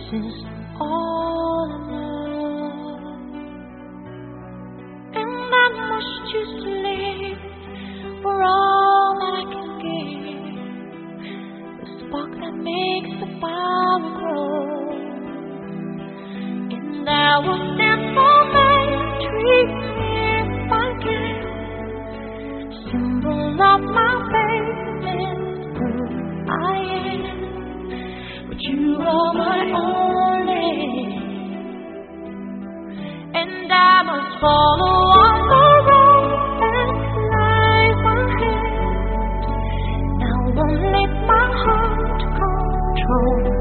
is all I know. And I must choose to live for all that I can give, the spark that makes the fire grow. And I will stand for my dreams if I can, symbol of my faith in who I am. But you are my only, and I must follow on the road that lies ahead. I won't let my heart control